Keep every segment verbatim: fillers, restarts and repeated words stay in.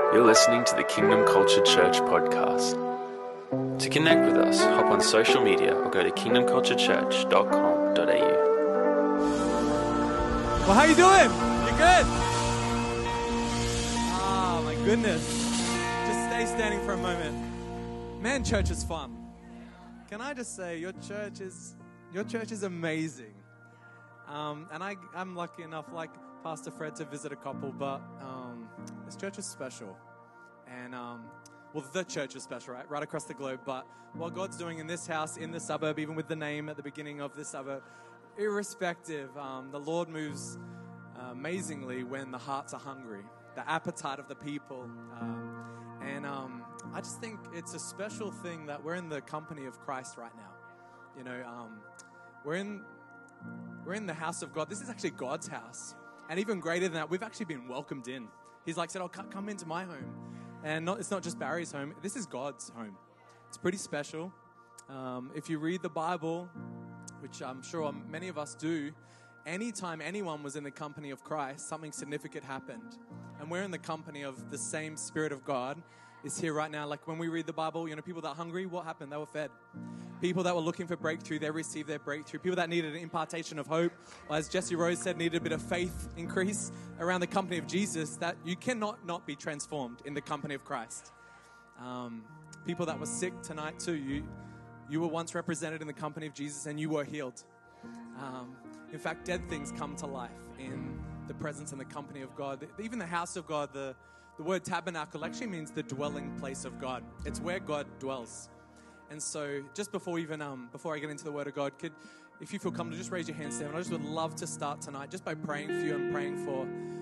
You're listening to the Kingdom Culture Church podcast. To connect with us, hop on social media or go to kingdom culture church dot com dot a u. Well, how you doing? You good? Oh, my goodness. Just stay standing for a moment. Man, church is fun. Can I just say, your church is your church is amazing. Um, and I, I'm lucky enough, like Pastor Fred, to visit a couple, but um, this church is special. And, um, well, the church is special, right? Right across the globe. But what God's doing in this house, in the suburb, even with the name at the beginning of this suburb, irrespective, um, the Lord moves uh, amazingly when the hearts are hungry, the appetite of the people. Um, and um, I just think it's a special thing that we're in the company of Christ right now. You know, um, we're in we're in the house of God. This is actually God's house. And even greater than that, we've actually been welcomed in. He's like said, oh, come into my home. And not, it's not just Barry's home. This is God's home. It's pretty special. Um, if you read the Bible, which I'm sure many of us do, anytime anyone was in the company of Christ, something significant happened. And we're in the company of the same Spirit of God is here right now. Like when we read the Bible, you know, people that are hungry, what happened? They were fed. People that were looking for breakthrough, they received their breakthrough. People that needed an impartation of hope, or as Jesse Rose said, needed a bit of faith increase around the company of Jesus, that you cannot not be transformed in the company of Christ. Um, people that were sick tonight too, you you were once represented in the company of Jesus and you were healed. Um, in fact, dead things come to life in the presence and the company of God. Even the house of God, the, the word tabernacle actually means the dwelling place of God. It's where God dwells. And so just before even um, before I get into the Word of God, could, if you feel comfortable, just raise your hands down. I just would love to start tonight just by praying for you and praying for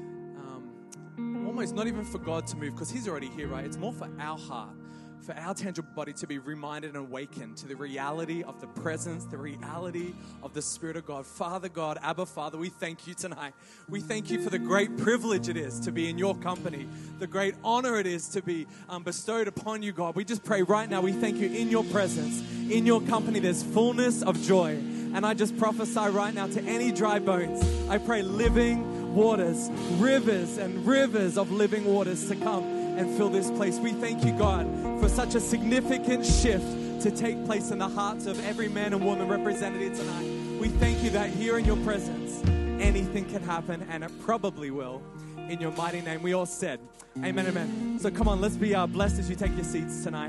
um, almost not even for God to move, because He's already here, right? It's more for our heart, for our tangible body to be reminded and awakened to the reality of the presence, the reality of the Spirit of God. Father God, Abba Father, we thank you tonight. We thank you for the great privilege it is to be in your company, the great honor it is to be um, bestowed upon you, God. We just pray right now, we thank you in your presence, in your company, there's fullness of joy. And I just prophesy right now to any dry bones, I pray living waters, rivers and rivers of living waters to come and fill this place. We thank you, God, for such a significant shift to take place in the hearts of every man and woman represented here tonight. We thank you that here in your presence, anything can happen, and it probably will. In your mighty name, we all said, amen, amen. So come on, let's be uh, blessed as you take your seats tonight.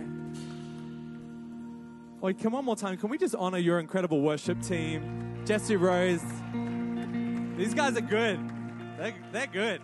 Oh, come one more time. Can we just honor your incredible worship team? Jesse Rose. These guys are good. They're, they're good.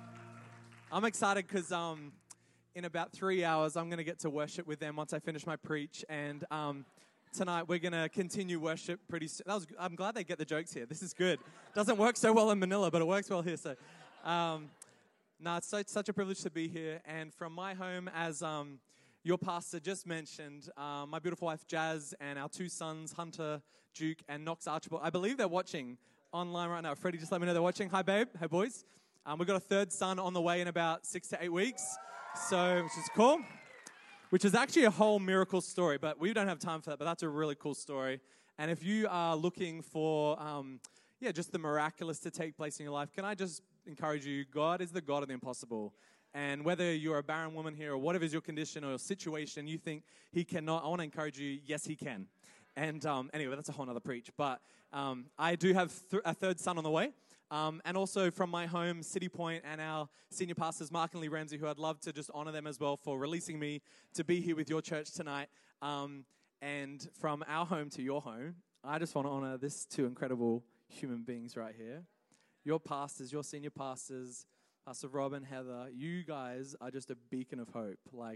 I'm excited because um, in about three hours, I'm going to get to worship with them once I finish my preach. And um, tonight, we're going to continue worship pretty soon. That was, I'm glad they get the jokes here. This is good. Doesn't work so well in Manila, but it works well here. So, um, no, it's, so, it's such a privilege to be here. And from my home, as um, your pastor just mentioned, uh, my beautiful wife, Jazz, and our two sons, Hunter, Duke, and Knox Archibald. I believe they're watching online right now. Freddie, just let me know they're watching. Hi, babe. Hey, boys. Um, we've got a third son on the way in about six to eight weeks, so which is cool, which is actually a whole miracle story, but we don't have time for that, but that's a really cool story. And if you are looking for, um, yeah, just the miraculous to take place in your life, can I just encourage you, God is the God of the impossible. And whether you're a barren woman here or whatever is your condition or your situation, you think He cannot, I want to encourage you, yes, He can. And um, anyway, that's a whole nother preach. But um, I do have th- a third son on the way. Um, and also from my home, City Point, and our senior pastors, Mark and Lee Ramsey, who I'd love to just honor them as well for releasing me to be here with your church tonight. Um, and from our home to your home, I just want to honor these two incredible human beings right here. Your pastors, your senior pastors, Pastor Rob and Heather, you guys are just a beacon of hope. Like,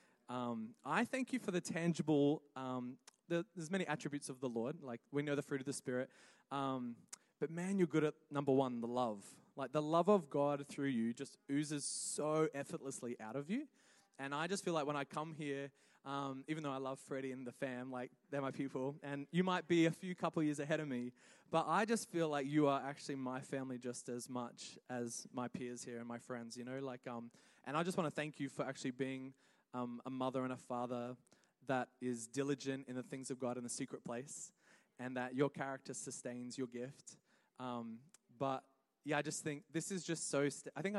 um, I thank you for the tangible, um, the, there's many attributes of the Lord. Like, we know the fruit of the Spirit. Um, but man, you're good at, number one, the love. Like, the love of God through you just oozes so effortlessly out of you. And I just feel like when I come here, um, even though I love Freddie and the fam, like, they're my people, and you might be a few couple years ahead of me, but I just feel like you are actually my family just as much as my peers here and my friends, you know, like, um, and I just want to thank you for actually being um, a mother and a father that is diligent in the things of God in the secret place, and that your character sustains your gift. Um, but yeah, I just think this is just so, st- I think I,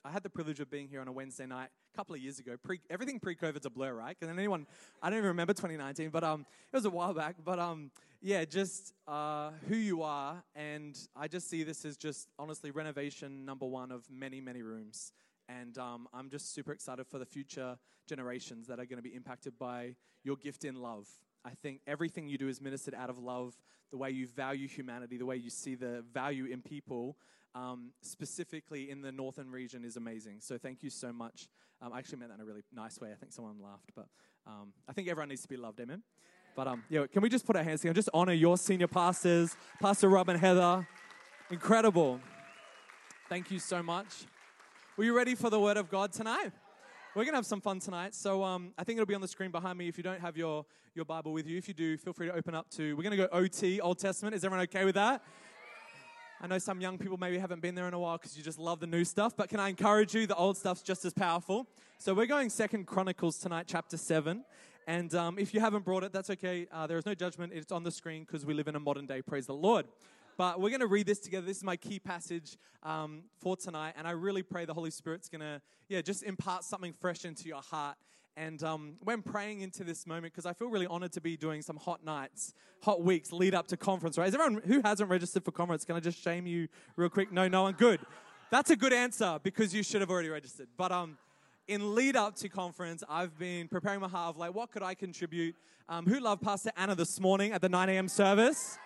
I had the privilege of being here on a Wednesday night a couple of years ago. Pre, everything pre-COVID's a blur, right? Because anyone, I don't even remember twenty nineteen, but um, it was a while back. But um, yeah, just uh, who you are, and I just see this as just honestly renovation number one of many, many rooms. And um, I'm just super excited for the future generations that are going to be impacted by your gift in love. I think everything you do is ministered out of love, the way you value humanity, the way you see the value in people, um, specifically in the northern region, is amazing. So thank you so much. Um, I actually meant that in a really nice way. I think someone laughed, but um, I think everyone needs to be loved, amen? But um, yeah, can we just put our hands together and just honor your senior pastors, Pastor Rob and Heather. Incredible. Thank you so much. Were you ready for the word of God tonight? We're going to have some fun tonight. So um, I think it'll be on the screen behind me if you don't have your, your Bible with you. If you do, feel free to open up to, we're going to go O T, Old Testament. Is everyone okay with that? I know some young people maybe haven't been there in a while because you just love the new stuff. But can I encourage you, the old stuff's just as powerful. So we're going Second Chronicles tonight, chapter seven. And um, if you haven't brought it, that's okay. Uh, there is no judgment. It's on the screen because we live in a modern day, praise the Lord. But we're going to read this together. This is my key passage um, for tonight. And I really pray the Holy Spirit's going to, yeah, just impart something fresh into your heart. And um, when praying into this moment, because I feel really honored to be doing some hot nights, hot weeks lead up to conference, right? Is everyone who hasn't registered for conference, can I just shame you real quick? No, no one? Good. That's a good answer because you should have already registered. But um, in lead up to conference, I've been preparing my heart of like, what could I contribute? Um, who loved Pastor Anna this morning at the nine a.m. service?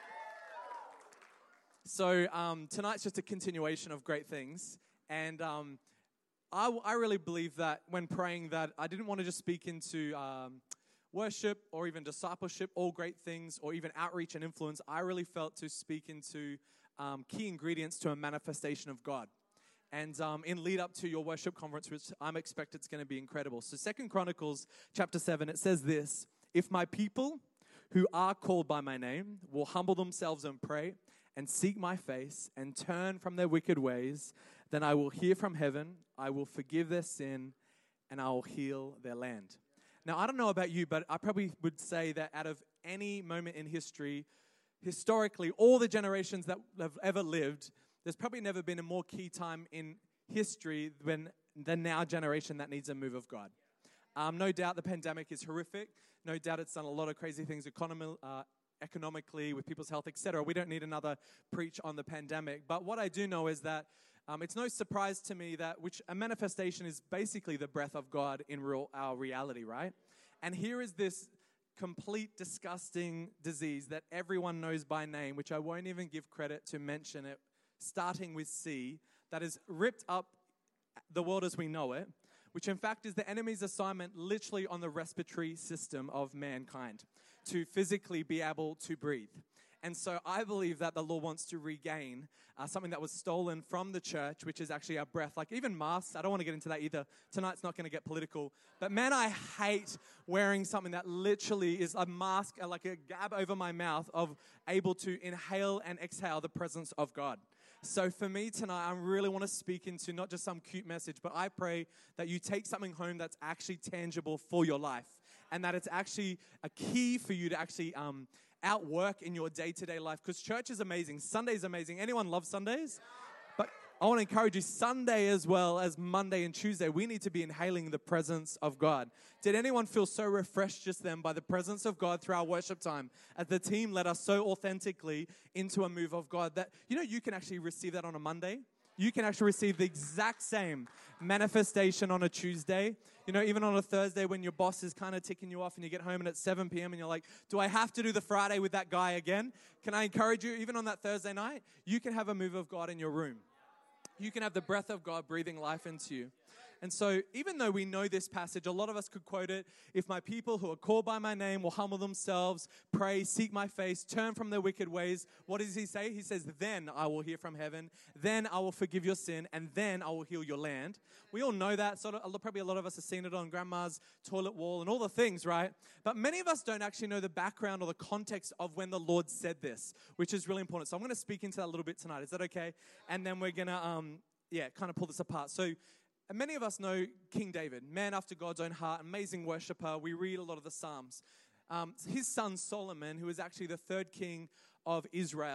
So um, tonight's just a continuation of great things. And um, I, I really believe that when praying that I didn't want to just speak into um, worship or even discipleship, all great things, or even outreach and influence. I really felt to speak into um, key ingredients to a manifestation of God. And um, in lead up to your worship conference, which I'm expected is going to be incredible. So Second Chronicles chapter seven, it says this: if my people who are called by my name will humble themselves and pray and seek my face and turn from their wicked ways, then I will hear from heaven, I will forgive their sin, and I will heal their land. Now, I don't know about you, but I probably would say that out of any moment in history, historically, all the generations that have ever lived, there's probably never been a more key time in history than the now generation that needs a move of God. Um, no doubt the pandemic is horrific. No doubt it's done a lot of crazy things economi- uh, economically, with people's health, et cetera. We don't need another preach on the pandemic. But what I do know is that um, it's no surprise to me that which a manifestation is basically the breath of God in real, our reality, right? And here is this complete disgusting disease that everyone knows by name, which I won't even give credit to mention it, starting with C, that has ripped up the world as we know it, which in fact is the enemy's assignment literally on the respiratory system of mankind, to physically be able to breathe. And so I believe that the Lord wants to regain uh, something that was stolen from the church, which is actually our breath. Like even masks, I don't want to get into that either. Tonight's not going to get political. But man, I hate wearing something that literally is a mask, uh, like a gab over my mouth of able to inhale and exhale the presence of God. So for me tonight, I really want to speak into not just some cute message, but I pray that you take something home that's actually tangible for your life, and that it's actually a key for you to actually um, outwork in your day-to-day life. Because church is amazing. Sunday is amazing. Anyone love Sundays? But I want to encourage you, Sunday as well as Monday and Tuesday, we need to be inhaling the presence of God. Did anyone feel so refreshed just then by the presence of God through our worship time? As the team led us so authentically into a move of God that, you know, you can actually receive that on a Monday. You can actually receive the exact same manifestation on a Tuesday. You know, even on a Thursday when your boss is kind of ticking you off and you get home and it's seven p.m. and you're like, do I have to do the Friday with that guy again? Can I encourage you, even on that Thursday night, you can have a move of God in your room. You can have the breath of God breathing life into you. And so even though we know this passage, a lot of us could quote it. If my people who are called by my name will humble themselves, pray, seek my face, turn from their wicked ways. What does he say? He says, then I will hear from heaven. Then I will forgive your sin. And then I will heal your land. We all know that. Sort of, probably a lot of us have seen it on grandma's toilet wall and all the things, right? But many of us don't actually know the background or the context of when the Lord said this, which is really important. So I'm going to speak into that a little bit tonight. Is that okay? And then we're going to, um, yeah, kind of pull this apart. So and many of us know King David, man after God's own heart, amazing worshiper. We read a lot of the Psalms. Um, his son Solomon, who was actually the third king of Israel,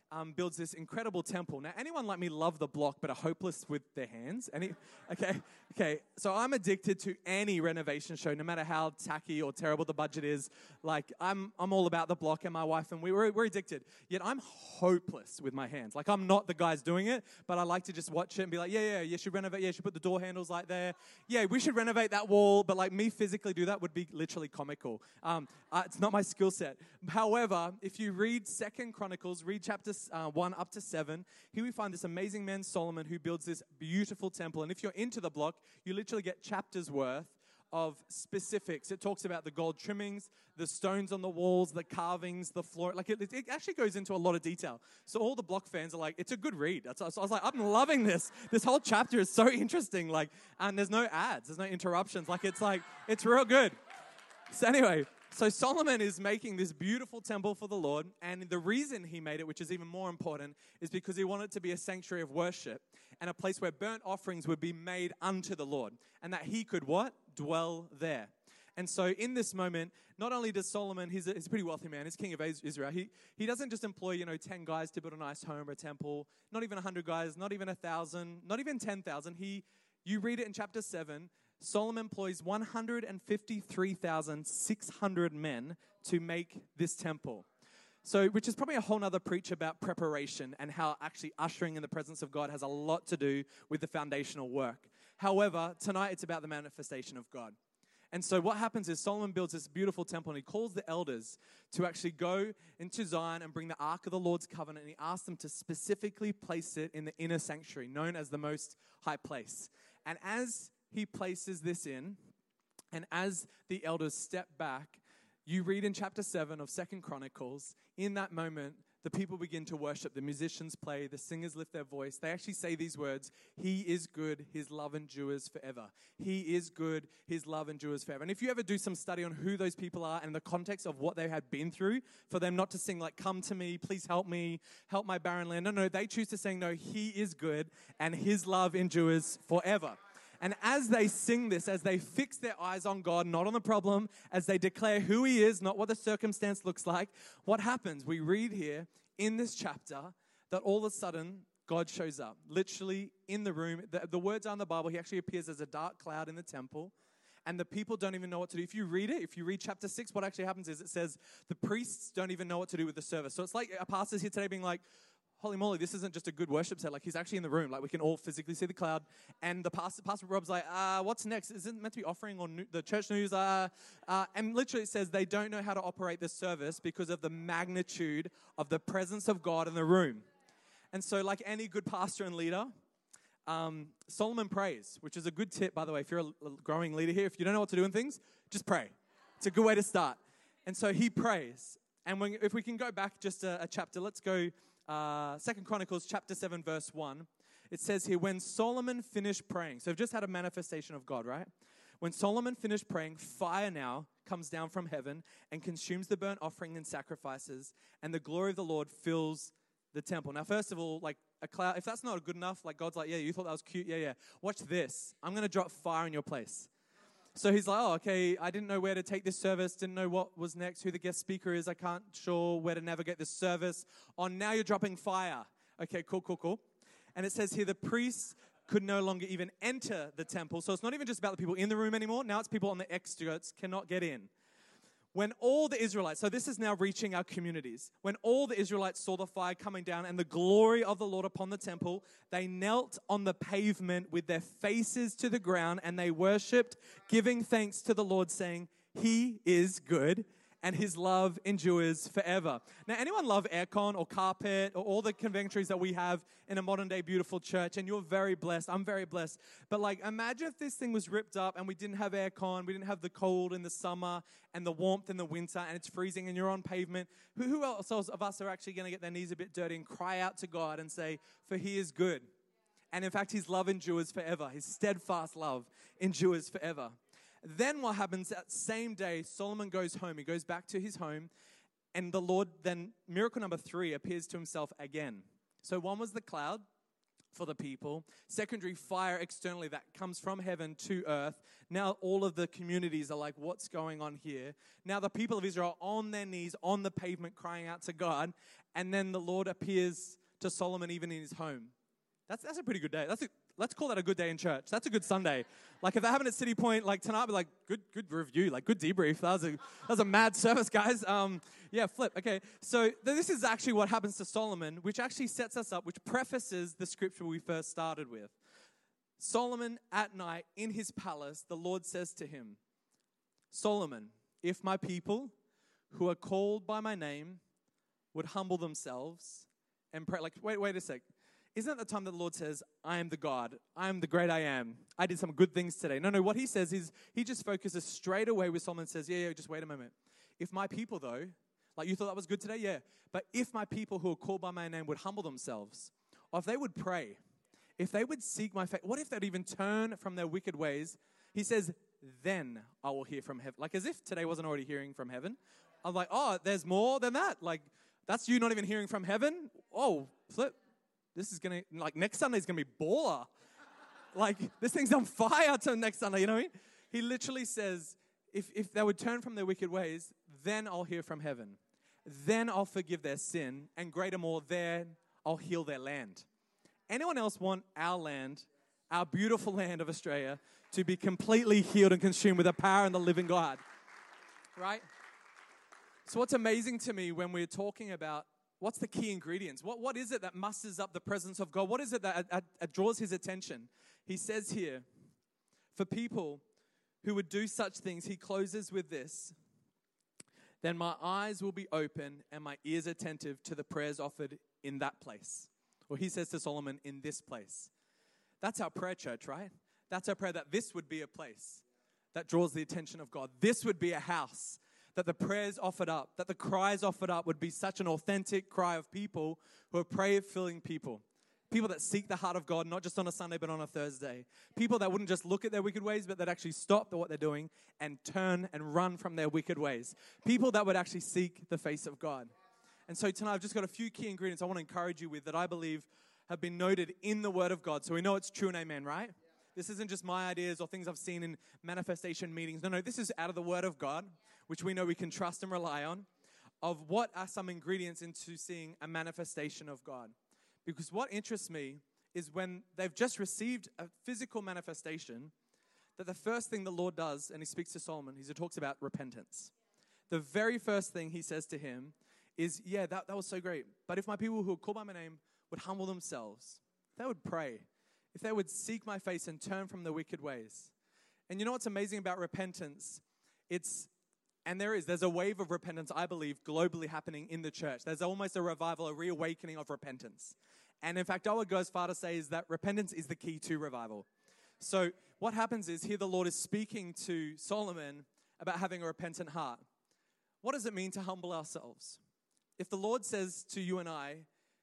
um, builds this incredible temple. Now, anyone like me love the block but are hopeless with their hands? Any? Okay, okay. So I'm addicted to any renovation show, no matter how tacky or terrible the budget is. Like, I'm I'm all about the block, and my wife and we, we're, we're addicted. Yet I'm hopeless with my hands. Like, I'm not the guys doing it, but I like to just watch it and be like, yeah, yeah, you should renovate. Yeah, you should put the door handles like there. Yeah, we should renovate that wall. But like me physically do that would be literally comical. Um, uh, it's not my skill set. However, if you read Second Chronicles, read chapter uh, one up to seven, here we find this amazing man Solomon who builds this beautiful temple. And if you're into the block, you literally get chapters worth of specifics. It talks about the gold trimmings, the stones on the walls, the carvings, the floor. Like it, it actually goes into a lot of detail. So all the block fans are like, it's a good read. So I was like, I'm loving this. This whole chapter is so interesting. Like, and there's no ads, there's no interruptions. Like it's like, it's real good. So anyway, so Solomon is making this beautiful temple for the Lord, and the reason he made it, which is even more important, is because he wanted it to be a sanctuary of worship and a place where burnt offerings would be made unto the Lord, and that he could what? Dwell there. And so in this moment, not only does Solomon, he's a, he's a pretty wealthy man, he's king of Israel, he, he doesn't just employ, you know, ten guys to build a nice home or a temple, not even one hundred guys, not even one thousand, not even ten thousand. He, you read it in chapter seven, Solomon employs one hundred fifty-three thousand six hundred men to make this temple. So, which is probably a whole nother preach about preparation and how actually ushering in the presence of God has a lot to do with the foundational work. However, tonight it's about the manifestation of God. And so what happens is Solomon builds this beautiful temple, and he calls the elders to actually go into Zion and bring the Ark of the Lord's covenant, and he asks them to specifically place it in the inner sanctuary, known as the most high place. And as he places this in, and as the elders step back, you read in chapter seven of Second Chronicles, in that moment, the people begin to worship. The musicians play, the singers lift their voice. They actually say these words, he is good, his love endures forever. He is good, his love endures forever. And if you ever do some study on who those people are and the context of what they had been through, for them not to sing like, come to me, please help me, help my barren land. No, no, they choose to sing, no, he is good and his love endures forever. And as they sing this, as they fix their eyes on God, not on the problem, as they declare who he is, not what the circumstance looks like, what happens? We read here in this chapter that all of a sudden God shows up, literally in the room. The, the words are in the Bible. He actually appears as a dark cloud in the temple, and the people don't even know what to do. If you read it, if you read chapter six, what actually happens is it says the priests don't even know what to do with the service. So it's like a pastor's here today being like, holy moly, this isn't just a good worship set. Like, he's actually in the room. Like, we can all physically see the cloud. And the pastor, Pastor Rob's like, uh, what's next? Is it meant to be offering or new, the church news? Uh, uh, and literally it says they don't know how to operate this service because of the magnitude of the presence of God in the room. And so, like any good pastor and leader, um, Solomon prays, which is a good tip, by the way. If you're a, a growing leader here, if you don't know what to do in things, just pray. It's a good way to start. And so he prays. And when, if we can go back just a, a chapter, let's go Uh, Second Chronicles chapter seven, verse one. It says here, when Solomon finished praying, so we've just had a manifestation of God, right? When Solomon finished praying, fire now comes down from heaven and consumes the burnt offering and sacrifices, and the glory of the Lord fills the temple. Now, first of all, like a cloud, if that's not good enough, like God's like, yeah, you thought that was cute, yeah, yeah. Watch this. I'm going to drop fire in your place. So he's like, oh, okay, I didn't know where to take this service, didn't know what was next, who the guest speaker is, I can't sure where to navigate this service. Oh, now you're dropping fire. Okay, cool, cool, cool. And it says here, the priests could no longer even enter the temple. So it's not even just about the people in the room anymore. Now it's people on the outskirts cannot get in. When all the Israelites, so this is now reaching our communities, when all the Israelites saw the fire coming down and the glory of the Lord upon the temple, they knelt on the pavement with their faces to the ground and they worshipped, giving thanks to the Lord, saying, he is good and his love endures forever. Now, anyone love aircon or carpet or all the conventories that we have in a modern day beautiful church? And you're very blessed. I'm very blessed. But like, imagine if this thing was ripped up and we didn't have aircon, we didn't have the cold in the summer and the warmth in the winter, and it's freezing and you're on pavement. Who, who else of us are actually going to get their knees a bit dirty and cry out to God and say, for he is good. And in fact, his love endures forever. His steadfast love endures forever. Then what happens that same day, Solomon goes home. He goes back to his home, and the Lord then, miracle number three, appears to himself again. So one was the cloud, for the people, secondary fire externally that comes from heaven to earth. Now all of the communities are like, what's going on here? Now the people of Israel are on their knees, on the pavement, crying out to God. And then the Lord appears to Solomon even in his home. That's that's a pretty good day. That's a, let's call that a good day in church. That's a good Sunday. Like if that happened at City Point, like tonight, I'd be like, good good review, like good debrief. That was a that was a mad service, guys. Um, yeah, flip. Okay, so this is actually what happens to Solomon, which actually sets us up, which prefaces the scripture we first started with. Solomon at night in his palace, the Lord says to him, Solomon, if my people who are called by my name would humble themselves and pray. Like, wait, wait a sec. Isn't that the time that the Lord says, I am the God, I am the great I am, I did some good things today? No, no, what he says is, he just focuses straight away with Solomon and says, yeah, yeah, just wait a moment. If my people though, like you thought that was good today? Yeah. But if my people who are called by my name would humble themselves, or if they would pray, if they would seek my face, what if they'd even turn from their wicked ways? He says, then I will hear from heaven. Like as if today wasn't already hearing from heaven. I'm like, oh, there's more than that. Like, that's you not even hearing from heaven? Oh, flip. This is going to, like, next Sunday's going to be baller. Like, this thing's on fire till next Sunday, you know what I mean? He literally says, if, if they would turn from their wicked ways, then I'll hear from heaven. Then I'll forgive their sin, and greater more, then I'll heal their land. Anyone else want our land, our beautiful land of Australia, to be completely healed and consumed with the power and the living God? Right? So what's amazing to me when we're talking about what's the key ingredients? What, what is it that musters up the presence of God? What is it that uh, uh, draws his attention? He says here, for people who would do such things, he closes with this, then my eyes will be open and my ears attentive to the prayers offered in that place. Or he says to Solomon, in this place. That's our prayer, church, right? That's our prayer, that this would be a place that draws the attention of God. This would be a house that the prayers offered up, that the cries offered up would be such an authentic cry of people who are prayer-filling people. People that seek the heart of God, not just on a Sunday, but on a Thursday. People that wouldn't just look at their wicked ways, but that actually stop what they're doing and turn and run from their wicked ways. People that would actually seek the face of God. And so tonight, I've just got a few key ingredients I want to encourage you with that I believe have been noted in the Word of God. So we know it's true and amen, right? This isn't just my ideas or things I've seen in manifestation meetings. No, no, this is out of the Word of God, which we know we can trust and rely on, of what are some ingredients into seeing a manifestation of God. Because what interests me is when they've just received a physical manifestation, that the first thing the Lord does, and he speaks to Solomon, he talks about repentance. The very first thing he says to him is, yeah, that, that was so great. But if my people who are called by my name would humble themselves, if they would pray, if they would seek my face and turn from their wicked ways. And you know what's amazing about repentance? It's, and there is, there's a wave of repentance, I believe, globally happening in the church. There's almost a revival, a reawakening of repentance. And in fact, I would go as far to say is that repentance is the key to revival. So what happens is here the Lord is speaking to Solomon about having a repentant heart. What does it mean to humble ourselves? If the Lord says to you and I,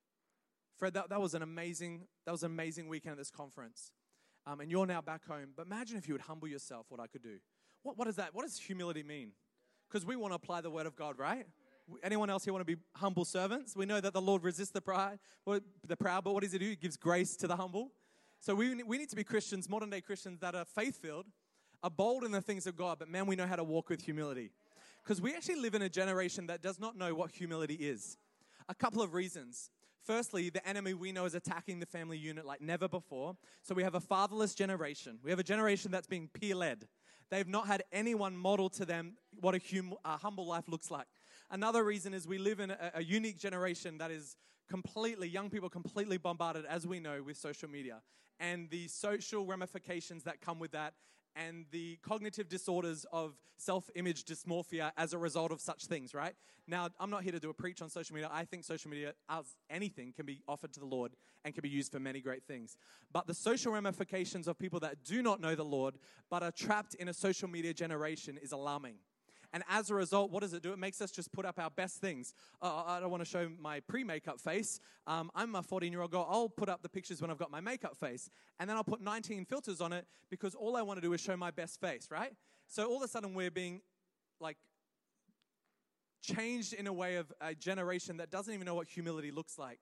Fred, that, that was an amazing, that was an amazing weekend at this conference. Um, and you're now back home. But imagine if you would humble yourself, what I could do. What, what is that? What does humility mean? Because we want to apply the word of God, right? Anyone else here want to be humble servants? We know that the Lord resists the pride, the proud, but what does he do? He gives grace to the humble. So we, we need to be Christians, modern day Christians that are faith-filled, are bold in the things of God, but man, we know how to walk with humility. Because we actually live in a generation that does not know what humility is. A couple of reasons. Firstly, the enemy we know is attacking the family unit like never before. So we have a fatherless generation. We have a generation that's being peer-led. They've not had anyone model to them what a, hum- a humble life looks like. Another reason is we live in a, a unique generation that is completely, young people completely bombarded, as we know, with social media. And the social ramifications that come with that, and the cognitive disorders of self-image dysmorphia as a result of such things, right? Now, I'm not here to do a preach on social media. I think social media, as anything, can be offered to the Lord and can be used for many great things. But the social ramifications of people that do not know the Lord but are trapped in a social media generation is alarming. And as a result, what does it do? It makes us just put up our best things. Uh, I don't want to show my pre-makeup face. Um, I'm a fourteen-year-old girl. I'll put up the pictures when I've got my makeup face. And then I'll put nineteen filters on it because all I want to do is show my best face, right? So all of a sudden we're being like changed in a way of a generation that doesn't even know what humility looks like.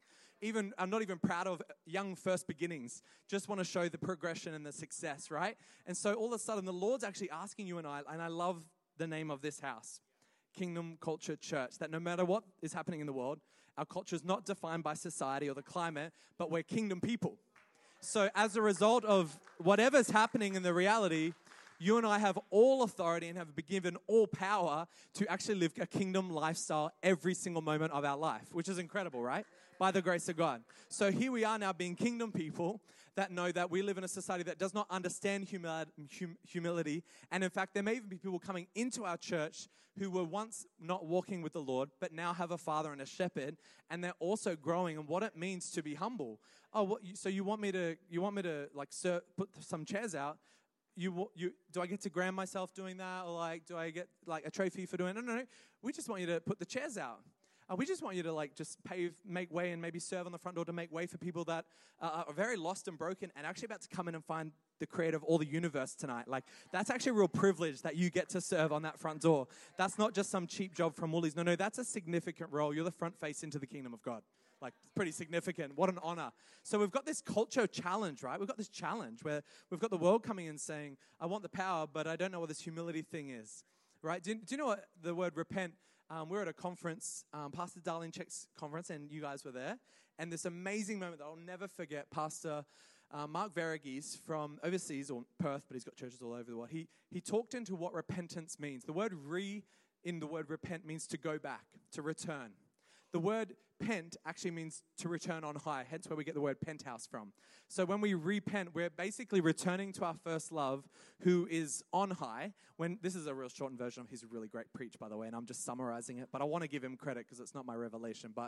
even, I'm not even proud of young first beginnings. Just want to show the progression and the success, right? And so all of a sudden, the Lord's actually asking you and I, and I love the name of this house, Kingdom Culture Church, that no matter what is happening in the world, our culture is not defined by society or the climate, but we're kingdom people. So as a result of whatever's happening in the reality, you and I have all authority and have been given all power to actually live a kingdom lifestyle every single moment of our life, which is incredible, right? By the grace of God. So here we are now being kingdom people that know that we live in a society that does not understand humili- hum- humility. And in fact, there may even be people coming into our church who were once not walking with the Lord, but now have a father and a shepherd, and they're also growing in what it means to be humble. Oh, what, you, so you want me to, you want me to like sir, put some chairs out? You, you, do I get to grand myself doing that? Or like, do I get like a trophy for doing it? No, no, no. We just want you to put the chairs out. Uh, we just want you to like just pave, make way and maybe serve on the front door to make way for people that uh, are very lost and broken and actually about to come in and find the creator of all the universe tonight. Like that's actually a real privilege that you get to serve on that front door. That's not just some cheap job from Woolies. No, no, that's a significant role. You're the front face into the kingdom of God. Like, pretty significant. What an honor. So we've got this culture challenge, right? We've got this challenge where we've got the world coming in saying, I want the power, but I don't know what this humility thing is, right? Do you, do you know what the word repent, um, we were at a conference, um, Pastor Darlene Check's conference, and you guys were there. And this amazing moment that I'll never forget, Pastor uh, Mark Verghese from overseas, or Perth, but he's got churches all over the world. He, he talked into what repentance means. The word re in the word repent means to go back, to return. The word pent actually means to return on high, hence where we get the word penthouse from. So when we repent, we're basically returning to our first love who is on high. When this is a real shortened version of his really great preach, by the way, and I'm just summarizing it, but I want to give him credit because it's not my revelation. But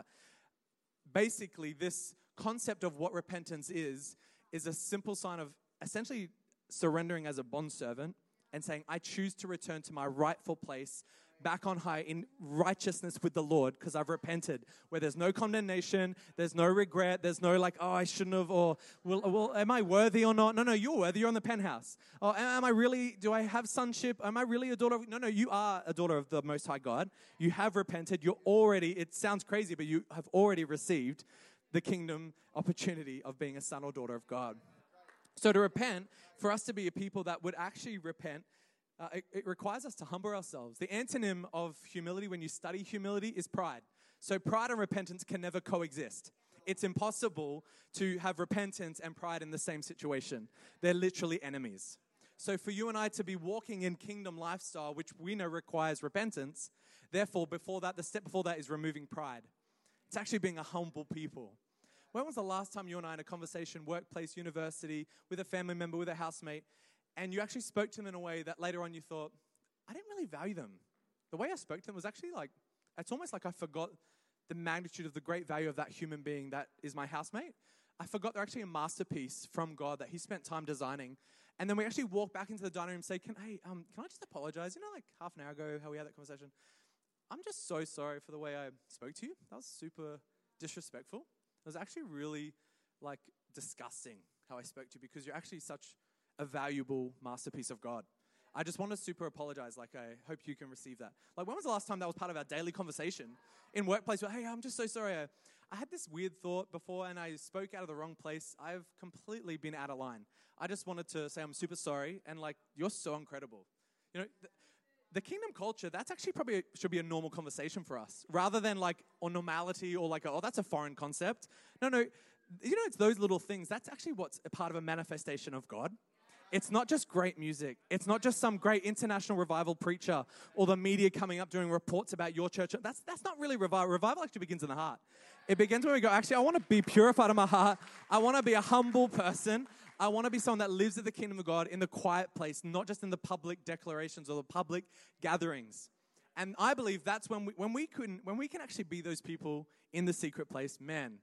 basically, this concept of what repentance is, is a simple sign of essentially surrendering as a bondservant and saying, I choose to return to my rightful place back on high in righteousness with the Lord because I've repented, where there's no condemnation, there's no regret, there's no like, oh, I shouldn't have, or, well, well am I worthy or not? No, no, you're worthy, you're on the penthouse. Or am I really, do I have sonship? Am I really a daughter of, no, no, you are a daughter of the Most High God. You have repented, you're already, it sounds crazy, but you have already received the kingdom opportunity of being a son or daughter of God. So to repent, for us to be a people that would actually repent, Uh, it, it requires us to humble ourselves. The antonym of humility, when you study humility, is pride. So pride and repentance can never coexist. It's impossible to have repentance and pride in the same situation. They're literally enemies. So for you and I to be walking in kingdom lifestyle, which we know requires repentance, therefore, before that, the step before that is removing pride. It's actually being a humble people. When was the last time you and I in a conversation, workplace, university, with a family member, with a housemate, and you actually spoke to them in a way that later on you thought, I didn't really value them. The way I spoke to them was actually like, it's almost like I forgot the magnitude of the great value of that human being that is my housemate. I forgot they're actually a masterpiece from God that he spent time designing. And then we actually walk back into the dining room and say, can, hey, um, can I just apologize? You know, like half an hour ago how we had that conversation. I'm just so sorry for the way I spoke to you. That was super disrespectful. It was actually really like disgusting how I spoke to you because you're actually such a valuable masterpiece of God. I just want to super apologize. Like, I hope you can receive that. Like, when was the last time that was part of our daily conversation in workplace? Where, hey, I'm just so sorry. I, I had this weird thought before and I spoke out of the wrong place. I've completely been out of line. I just wanted to say I'm super sorry. And like, you're so incredible. You know, the, the kingdom culture, that's actually probably should be a normal conversation for us rather than like or normality or like, oh, that's a foreign concept. No, no. You know, it's those little things. That's actually what's a part of a manifestation of God. It's not just great music. It's not just some great international revival preacher or the media coming up doing reports about your church. That's that's not really revival. Revival actually begins in the heart. It begins when we go, actually, I want to be purified in my heart. I want to be a humble person. I want to be someone that lives in the kingdom of God in the quiet place, not just in the public declarations or the public gatherings. And I believe that's when we, when we can, when we can actually be those people in the secret place, man,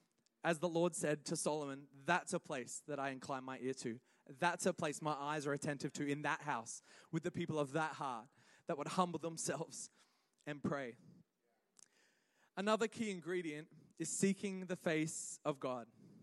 as the Lord said to Solomon, that's a place that I incline my ear to. That's a place my eyes are attentive to in that house with the people of that heart that would humble themselves and pray. Another key ingredient is seeking the face of God.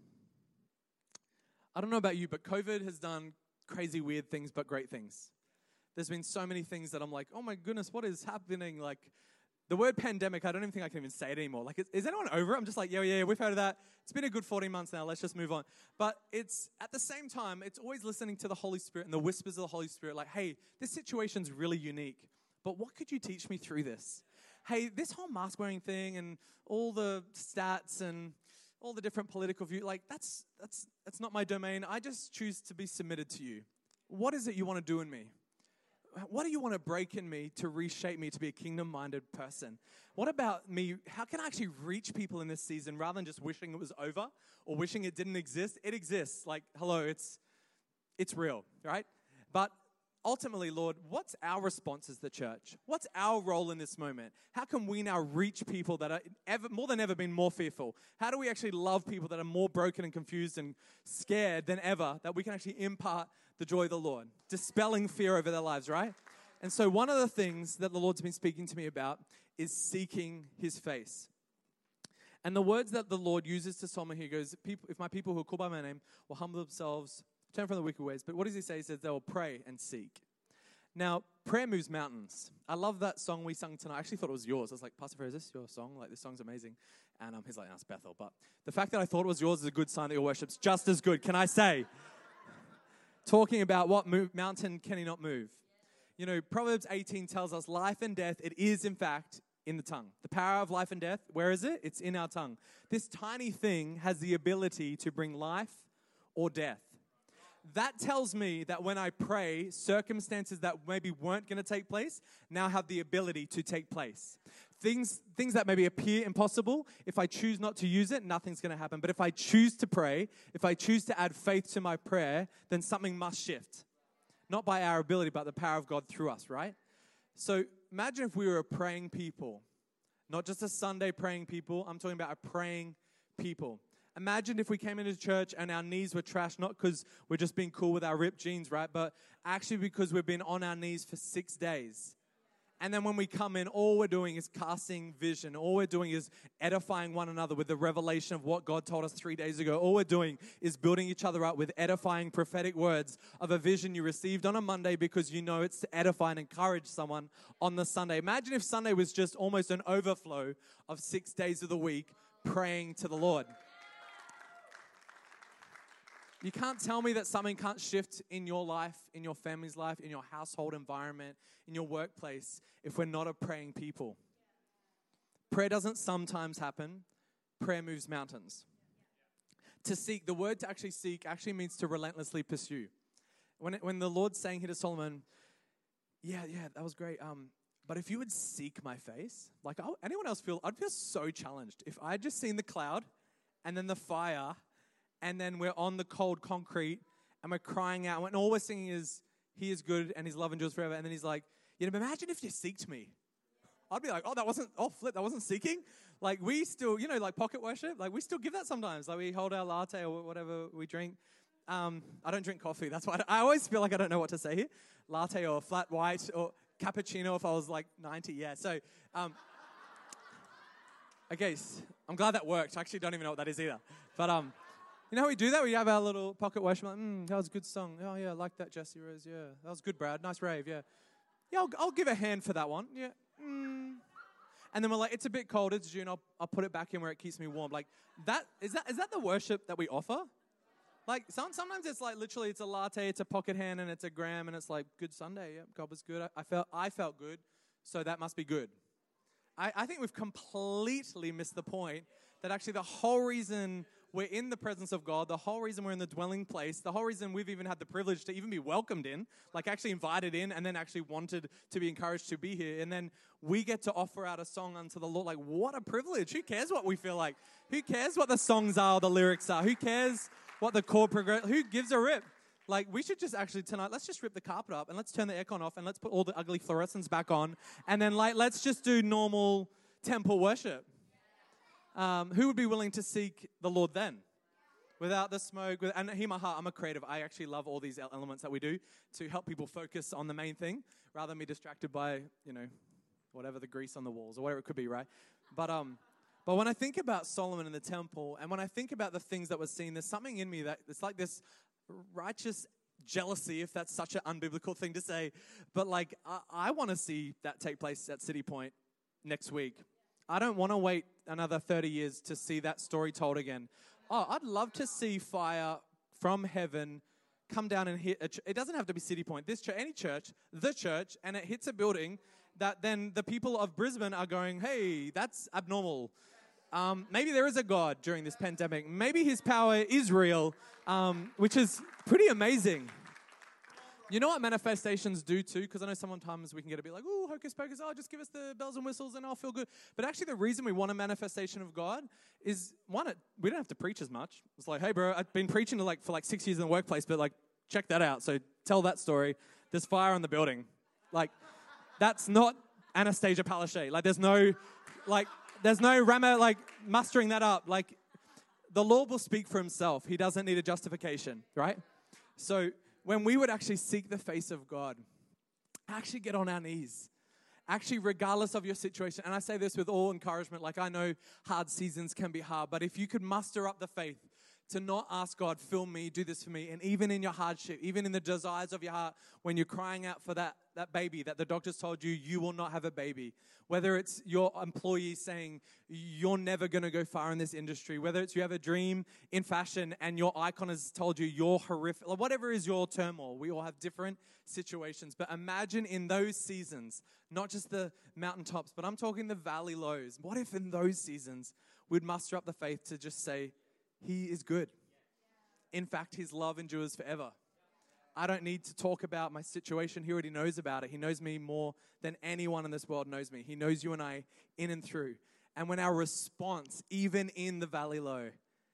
I don't know about you, but COVID has done crazy, weird things, but great things. There's been so many things that I'm like, oh my goodness, what is happening? Like, The word pandemic, I don't even think I can even say it anymore. Like, is, is anyone over it? I'm just like, yeah, yeah, we've heard of that. It's been a good fourteen months now. Let's just move on. But it's, at the same time, it's always listening to the Holy Spirit and the whispers of the Holy Spirit. Like, hey, this situation's really unique. But what could you teach me through this? Hey, this whole mask wearing thing and all the stats and all the different political views, like, that's, that's, that's not my domain. I just choose to be submitted to you. What is it you want to do in me? What do you want to break in me to reshape me to be a kingdom-minded person? What about me? How can I actually reach people in this season rather than just wishing it was over or wishing it didn't exist? It exists. Like, hello, it's it's real, right? But ultimately, Lord, what's our response as the church? What's our role in this moment? How can we now reach people that are ever, more than ever been more fearful? How do we actually love people that are more broken and confused and scared than ever, that we can actually impart the joy of the Lord, dispelling fear over their lives, right? And so one of the things that the Lord's been speaking to me about is seeking his face. And the words that the Lord uses to Solomon here goes, if my people who are called by my name will humble themselves, turn from the wicked ways. But what does he say? He says they will pray and seek. Now, prayer moves mountains. I love that song we sung tonight. I actually thought it was yours. I was like, Pastor Fair, is this your song? Like, this song's amazing. And um, he's like, no, it's Bethel. But the fact that I thought it was yours is a good sign that your worship's just as good. Can I say? Talking about what move, mountain can he not move? You know, Proverbs eighteen tells us life and death, it is in fact in the tongue. The power of life and death, where is it? It's in our tongue. This tiny thing has the ability to bring life or death. That tells me that when I pray, circumstances that maybe weren't going to take place now have the ability to take place. Things, things that maybe appear impossible, if I choose not to use it, nothing's going to happen. But if I choose to pray, if I choose to add faith to my prayer, then something must shift. Not by our ability, but the power of God through us, right? So imagine if we were a praying people. Not just a Sunday praying people. I'm talking about a praying people. Imagine if we came into church and our knees were trashed, not because we're just being cool with our ripped jeans, right? But actually because we've been on our knees for six days. And then when we come in, all we're doing is casting vision. All we're doing is edifying one another with the revelation of what God told us three days ago. All we're doing is building each other up with edifying prophetic words of a vision you received on a Monday because you know it's to edify and encourage someone on the Sunday. Imagine if Sunday was just almost an overflow of six days of the week praying to the Lord. You can't tell me that something can't shift in your life, in your family's life, in your household environment, in your workplace, if we're not a praying people. Prayer doesn't sometimes happen. Prayer moves mountains. To seek, the word to actually seek actually means to relentlessly pursue. When it, when the Lord's saying here to Solomon, yeah, yeah, that was great. Um, but if you would seek my face, like I'll, anyone else feel, I'd feel so challenged. If I'd just seen the cloud and then the fire and then we're on the cold concrete and we're crying out. And all we're singing is, he is good and his love endures forever. And then he's like, you know, imagine if you seeked me. I'd be like, oh, that wasn't, oh, flip, that wasn't seeking. Like we still, you know, like pocket worship, like we still give that sometimes. Like we hold our latte or whatever we drink. Um, I don't drink coffee. That's why I, I always feel like I don't know what to say here. Latte or flat white or cappuccino if I was like ninety. Yeah. So, um, okay, I'm glad that worked. I actually don't even know what that is either. But, um, you know how we do that? We have our little pocket worship. Like, mm, that was a good song. Oh, yeah, I like that, Jesse Rose. Yeah, that was good, Brad. Nice rave, yeah. Yeah, I'll, I'll give a hand for that one. Yeah. Mm. And then we're like, it's a bit cold. It's June. I'll, I'll put it back in where it keeps me warm. Like, that is that is that the worship that we offer? Like, some, sometimes it's like literally it's a latte, it's a pocket hand, and it's a gram, and it's like, good Sunday. Yeah, God was good. I, I felt I felt good, so that must be good. I, I think we've completely missed the point that actually the whole reason we're in the presence of God, the whole reason we're in the dwelling place, the whole reason we've even had the privilege to even be welcomed in, like actually invited in and then actually wanted to be encouraged to be here. And then we get to offer out a song unto the Lord. Like, what a privilege. Who cares what we feel like? Who cares what the songs are, the lyrics are? Who cares what the chord progress? Who gives a rip? Like, we should just actually tonight, let's just rip the carpet up and let's turn the aircon off and let's put all the ugly fluorescents back on. And then, like, let's just do normal temple worship. Um, who would be willing to seek the Lord then? Without the smoke, with, and hear my heart, I'm a creative. I actually love all these elements that we do to help people focus on the main thing rather than be distracted by, you know, whatever the grease on the walls or whatever it could be, right? But um, but when I think about Solomon and the temple, and when I think about the things that were seen, there's something in me that it's like this righteous jealousy, if that's such an unbiblical thing to say. But like, I, I want to see that take place at City Point next week. I don't want to wait another thirty years to see that story told again. Oh, I'd love to see fire from heaven come down and hit a ch- it doesn't have to be City Point. This church, any church, the church, and it hits a building that then the people of Brisbane are going, hey, that's abnormal. Um, maybe there is a God during this pandemic. Maybe his power is real, um, which is pretty amazing. You know what manifestations do too? Because I know sometimes we can get a bit like, oh, hocus pocus, oh, just give us the bells and whistles and I'll feel good. But actually the reason we want a manifestation of God is, one, it, we don't have to preach as much. It's like, hey, bro, I've been preaching to like for like six years in the workplace, but like, check that out. So tell that story. There's fire in the building. Like, that's not Anastasia Palaszczuk. Like, there's no, like, there's no Rama, like, mustering that up. Like, the Lord will speak for himself. He doesn't need a justification, right? So when we would actually seek the face of God, actually get on our knees, actually regardless of your situation, and I say this with all encouragement, like I know hard seasons can be hard, but if you could muster up the faith to not ask God, fill me, do this for me, and even in your hardship, even in the desires of your heart, when you're crying out for that, that baby that the doctors told you, you will not have a baby, whether it's your employee saying, you're never going to go far in this industry, whether it's you have a dream in fashion and your icon has told you you're horrific, like whatever is your turmoil, we all have different situations, but imagine in those seasons, not just the mountaintops, but I'm talking the valley lows. What if in those seasons we'd muster up the faith to just say, he is good. In fact, his love endures forever. I don't need to talk about my situation. He already knows about it. He knows me more than anyone in this world knows me. He knows you and I in and through. And when our response, even in the valley low,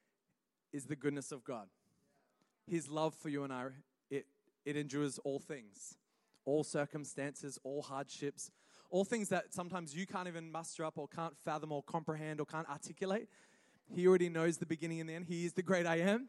is the goodness of God. His love for you and I, it, it endures all things, all circumstances, all hardships, all things that sometimes you can't even muster up or can't fathom or comprehend or can't articulate. He already knows the beginning and the end. He is the great I am.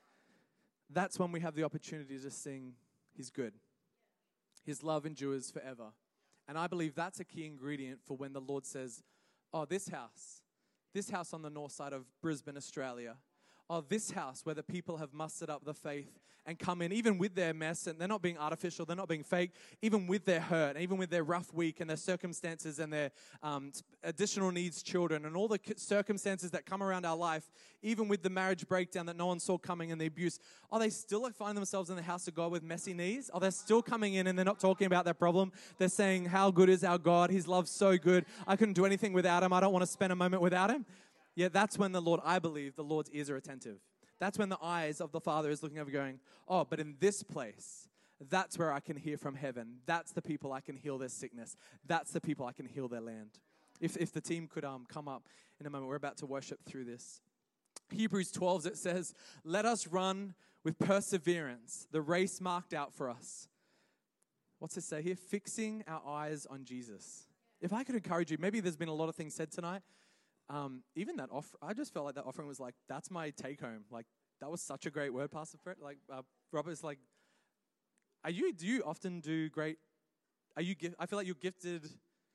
That's when we have the opportunity to sing, he's good. His love endures forever. And I believe that's a key ingredient for when the Lord says, oh, this house, this house on the north side of Brisbane, Australia, oh, this house where the people have mustered up the faith and come in, even with their mess, and they're not being artificial, they're not being fake, even with their hurt, even with their rough week and their circumstances and their um, additional needs children and all the circumstances that come around our life, even with the marriage breakdown that no one saw coming and the abuse, oh, they still find themselves in the house of God with messy knees? Oh, they're still coming in and they're not talking about their problem. They're saying, how good is our God? His love's so good. I couldn't do anything without him. I don't want to spend a moment without him. Yeah, that's when the Lord, I believe, the Lord's ears are attentive. That's when the eyes of the Father is looking over going, oh, but in this place, that's where I can hear from heaven. That's the people I can heal their sickness. That's the people I can heal their land. If if the team could um come up in a moment, we're about to worship through this. Hebrews twelve, it says, let us run with perseverance the race marked out for us. What's it say here? Fixing our eyes on Jesus. If I could encourage you, maybe there's been a lot of things said tonight. Um, even that offer, I just felt like that offering was like, that's my take home. Like, that was such a great word, Pastor Fred. Like, uh, Robert's like, are you, do you often do great, are you, I feel like you're gifted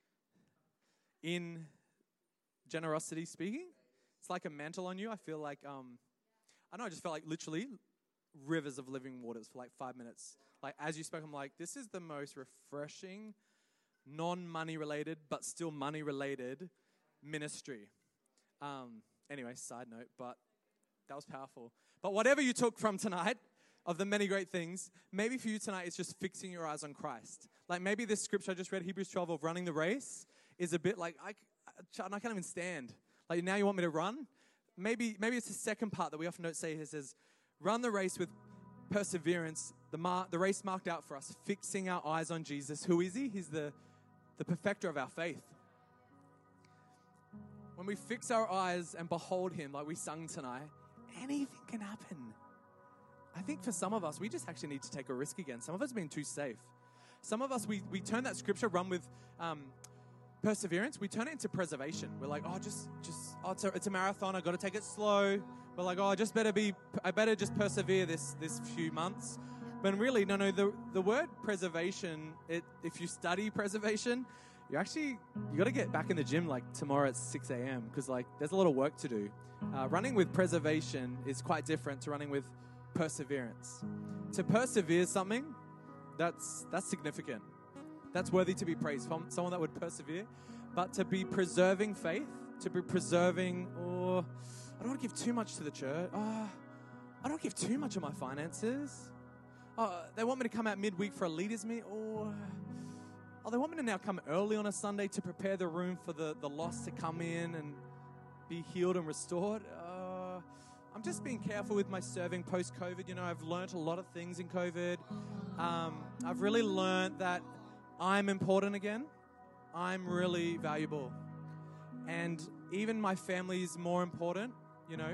in generosity speaking. It's like a mantle on you. I feel like, um, I don't know, I just felt like literally rivers of living waters for like five minutes. Like, as you spoke, I'm like, this is the most refreshing, non-money related, but still money related ministry. Um, anyway, side note, but that was powerful. But whatever you took from tonight, of the many great things, maybe for you tonight, it's just fixing your eyes on Christ. Like maybe this scripture I just read, Hebrews twelve, of running the race, is a bit like, I, I can't even stand. Like now you want me to run? Maybe maybe it's the second part that we often don't say. It says, run the race with perseverance, the, mar- the race marked out for us, fixing our eyes on Jesus. Who is he? He's the, the perfecter of our faith. When we fix our eyes and behold him, like we sung tonight, anything can happen. I think for some of us, we just actually need to take a risk again. Some of us have been too safe. Some of us, we, we turn that scripture, run with um, perseverance, we turn it into preservation. We're like, oh, just, just, oh, it's a, it's a marathon. I got to take it slow. We're like, oh, I just better be, I better just persevere this, this few months. But really, no, no, the, the word preservation, it, if you study preservation, you actually, you got to get back in the gym like tomorrow at six a.m. because like there's a lot of work to do. Uh, running with preservation is quite different to running with perseverance. To persevere something, that's that's significant. that's worthy to be praised, from someone that would persevere. But to be preserving faith, to be preserving, or I don't want to give too much to the church. Oh, I don't give too much of my finances. Oh, they want me to come out midweek for a leaders meet, or oh, they want me to now come early on a Sunday to prepare the room for the, the lost to come in and be healed and restored. Uh, I'm just being careful with my serving post-COVID. You know, I've learned a lot of things in COVID. Um, I've really learned that I'm important again. I'm really valuable. And even my family is more important, you know.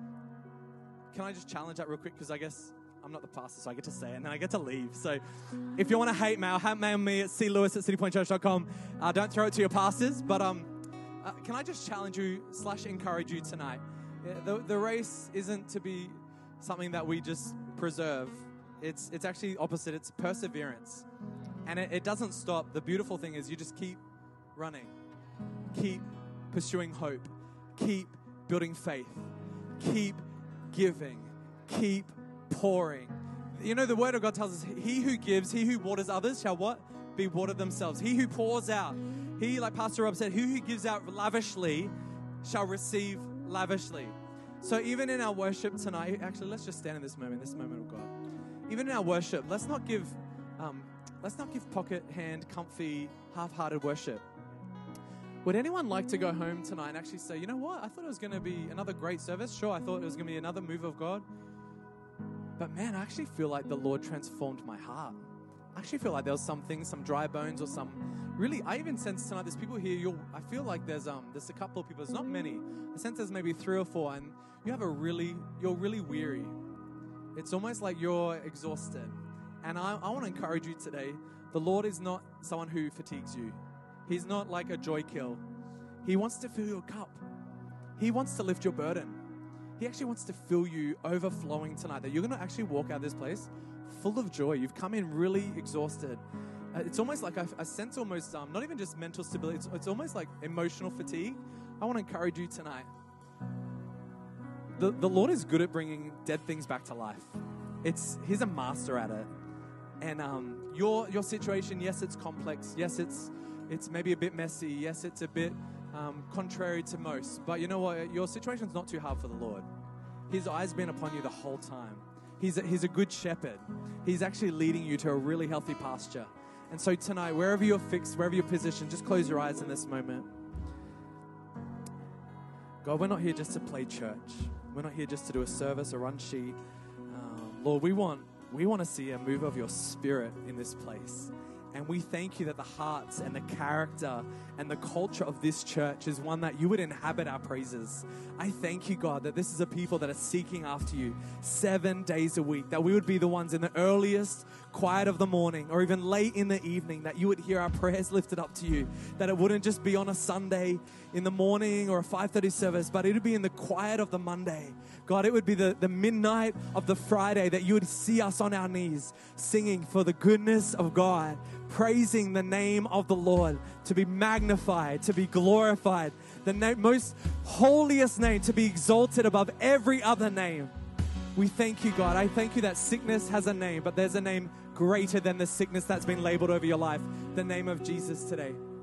Can I just challenge that real quick? Because I guess I'm not the pastor, so I get to say it, and then I get to leave. So if you want to hate mail, hate mail me at c lewis at city point church dot com. Uh, don't throw it to your pastors. But um, uh, can I just challenge you slash encourage you tonight? Yeah, the, the race isn't to be something that we just preserve. It's, it's actually opposite. It's perseverance. And it, it doesn't stop. The beautiful thing is you just keep running. Keep pursuing hope. Keep building faith. Keep giving. Keep pouring. You know, the word of God tells us, he who gives, he who waters others shall what? Be watered themselves. He who pours out. He, like Pastor Rob said, he who gives out lavishly shall receive lavishly. So even in our worship tonight, actually, let's just stand in this moment, this moment of God. Even in our worship, let's not give, um, let's not give pocket hand, comfy, half-hearted worship. Would anyone like to go home tonight and actually say, you know what? I thought it was going to be another great service. Sure, I thought it was going to be another move of God. But man, I actually feel like the Lord transformed my heart. I actually feel like there was some things, some dry bones or some, really, I even sense tonight there's people here, you'll, I feel like there's um there's a couple of people, there's not many. I sense there's maybe three or four, and you have a really, you're really weary. It's almost like you're exhausted. And I, I want to encourage you today, the Lord is not someone who fatigues you. He's not like a joy kill. He wants to fill your cup. He wants to lift your burden. He actually wants to fill you overflowing tonight, that you're going to actually walk out of this place full of joy. You've come in really exhausted. Uh, it's almost like I, I sense almost, um, not even just mental stability, it's, it's almost like emotional fatigue. I want to encourage you tonight. The, the Lord is good at bringing dead things back to life. It's He's a master at it. And um, your your situation, yes, it's complex. Yes, it's it's maybe a bit messy. Yes, it's a bit um, contrary to most. But you know what? Your situation's not too hard for the Lord. His eye's been upon you the whole time. He's a, he's a good shepherd. He's actually leading you to a really healthy pasture. And so tonight, wherever you're fixed, wherever you're positioned, just close your eyes in this moment. God, we're not here just to play church. We're not here just to do a service, a run sheet. Um, Lord, we want we want to see a move of your Spirit in this place. And we thank you that the hearts and the character and the culture of this church is one that you would inhabit our praises. I thank you, God, that this is a people that are seeking after you seven days a week, that we would be the ones in the earliest quiet of the morning or even late in the evening, that you would hear our prayers lifted up to you, that it wouldn't just be on a Sunday in the morning or a five thirty service, but it would be in the quiet of the Monday. God, it would be the, the midnight of the Friday that you would see us on our knees singing for the goodness of God, praising the name of the Lord, to be magnified, to be glorified, the na- most holiest name to be exalted above every other name. We thank you, God. I thank you that sickness has a name, but there's a name greater than the sickness that's been labeled over your life, the name of Jesus today.